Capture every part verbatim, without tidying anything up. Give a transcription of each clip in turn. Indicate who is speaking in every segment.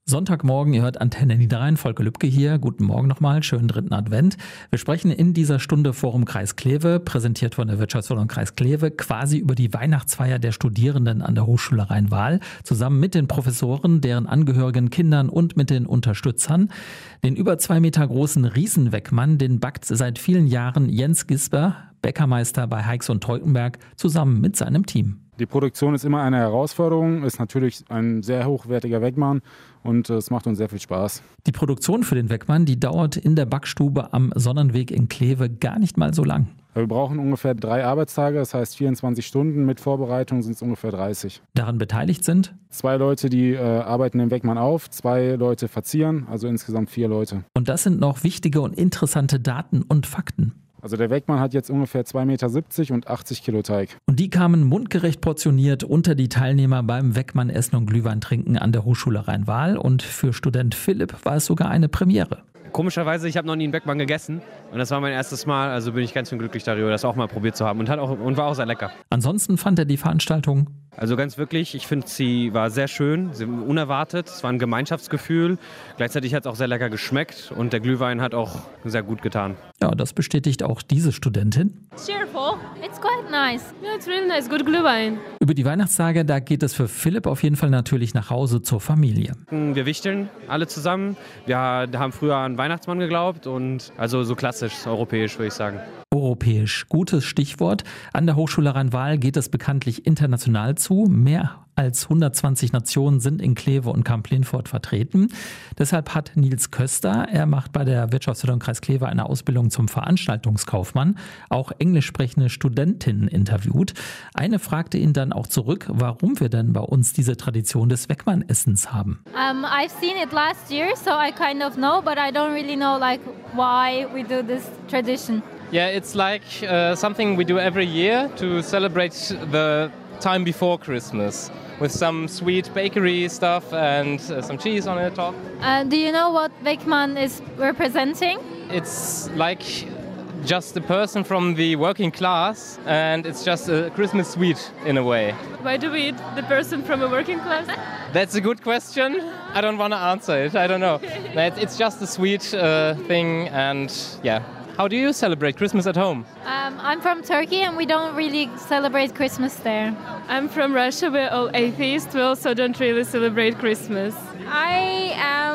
Speaker 1: Sonntagmorgen, ihr hört Antenne Niederrhein, Volker Lübke hier. Guten Morgen nochmal, schönen dritten Advent. Wir sprechen in dieser Stunde Forum Kreis Kleve, präsentiert von der Wirtschaftsförderung Kreis Kleve, quasi über die Weihnachtsfeier der Studierenden an der Hochschule Rhein-Waal, zusammen mit den Professoren, deren Angehörigen, Kindern und mit den Unterstützern. Den über zwei Meter großen Riesenweckmann, den backt seit vielen Jahren Jens Gisper, Bäckermeister bei Heix und Teukenberg, zusammen mit seinem Team.
Speaker 2: Die Produktion ist immer eine Herausforderung, ist natürlich ein sehr hochwertiger Weckmann und es macht uns sehr viel Spaß.
Speaker 1: Die Produktion für den Weckmann, die dauert in der Backstube am Sonnenweg in Kleve gar nicht mal so lang.
Speaker 2: Wir brauchen ungefähr drei Arbeitstage, das heißt vierundzwanzig Stunden, mit Vorbereitung sind es ungefähr dreißig.
Speaker 1: Daran beteiligt sind?
Speaker 2: Zwei Leute, die äh, arbeiten den Weckmann auf, zwei Leute verzieren, also insgesamt vier Leute.
Speaker 1: Und das sind noch wichtige und interessante Daten und Fakten.
Speaker 2: Also der Weckmann hat jetzt ungefähr zwei Meter siebzig und achtzig Kilo Teig.
Speaker 1: Und die kamen mundgerecht portioniert unter die Teilnehmer beim Weckmann Essen und Glühwein trinken an der Hochschule Rhein-Waal. Und für Student Philipp war es sogar eine Premiere.
Speaker 3: Komischerweise, ich habe noch nie einen Weckmann gegessen und das war mein erstes Mal, also bin ich ganz schön glücklich darüber, das auch mal probiert zu haben und, hat auch, und war auch sehr lecker.
Speaker 1: Ansonsten fand er die Veranstaltung?
Speaker 3: Also ganz wirklich, ich finde, sie war sehr schön, sie unerwartet, es war ein Gemeinschaftsgefühl, gleichzeitig hat es auch sehr lecker geschmeckt und der Glühwein hat auch sehr gut getan.
Speaker 1: Ja, das bestätigt auch diese Studentin.
Speaker 4: Cheerful, it's quite nice. Yeah, it's really nice, good Glühwein.
Speaker 1: Über die Weihnachtstage, da geht es für Philipp auf jeden Fall natürlich nach Hause zur Familie.
Speaker 3: Wir wichteln alle zusammen, wir haben früher an Weihnachtsmann geglaubt und also so klassisch, europäisch würde ich sagen.
Speaker 1: Europäisch, gutes Stichwort. An der Hochschule Rhein-Waal geht es bekanntlich international zu. Mehr als hundertzwanzig Nationen sind in Kleve und Kamp-Lintfort vertreten. Deshalb hat Nils Köster, er macht bei der Wirtschaftsförderung Kreis Kleve eine Ausbildung zum Veranstaltungskaufmann, auch englisch sprechende Studentinnen interviewt. Eine fragte ihn dann auch zurück, warum wir denn bei uns diese Tradition des Weckmann-Essens haben.
Speaker 4: Um, I've seen it last year, so I kind of know, but I don't really know like why we do this tradition.
Speaker 5: Yeah, it's like uh, something we do every year to celebrate the time before Christmas with some sweet bakery stuff and uh, some cheese on the top.
Speaker 4: Uh, do you know what Weckmann is representing?
Speaker 5: It's like just a person from the working class and it's just a Christmas sweet in a way.
Speaker 6: Why do we eat the person from a working class?
Speaker 5: That's a good question. I don't want to answer it. I don't know. It's just a sweet uh, thing and yeah. How do you celebrate Christmas at home?
Speaker 4: Um, I'm from Turkey and we don't really celebrate Christmas there.
Speaker 6: I'm from Russia, we're all atheists, we also don't really celebrate Christmas.
Speaker 7: I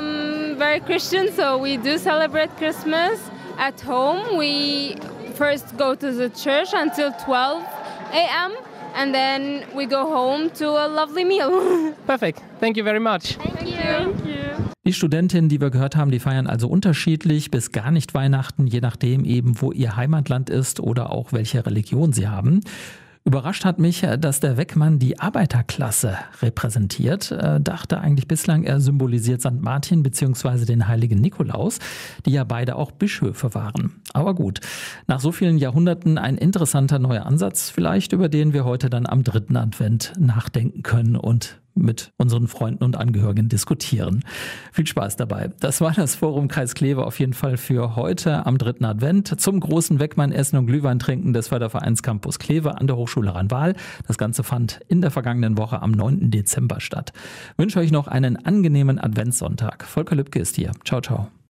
Speaker 7: am very Christian, so we do celebrate Christmas at home. We first go to the church until twelve a.m. and then we go home to a lovely meal.
Speaker 5: Perfect. Thank you very much.
Speaker 4: Thank you.
Speaker 6: Thank you.
Speaker 1: Die Studentinnen, die wir gehört haben, die feiern also unterschiedlich bis gar nicht Weihnachten, je nachdem eben, wo ihr Heimatland ist oder auch welche Religion sie haben. Überrascht hat mich, dass der Weckmann die Arbeiterklasse repräsentiert. Äh, dachte eigentlich bislang, er symbolisiert Sankt Martin bzw. den heiligen Nikolaus, die ja beide auch Bischöfe waren. Aber gut, nach so vielen Jahrhunderten ein interessanter neuer Ansatz vielleicht, über den wir heute dann am dritten Advent nachdenken können und mit unseren Freunden und Angehörigen diskutieren. Viel Spaß dabei. Das war das Forum Kreis Kleve auf jeden Fall für heute am dritten Advent zum großen Weckmann Essen und Glühwein trinken des Fördervereins Campus Kleve an der Hochschule Rhein-Waal. Das Ganze fand in der vergangenen Woche am neunten Dezember statt. Ich wünsche euch noch einen angenehmen Adventssonntag. Volker Lübke ist hier. Ciao, ciao.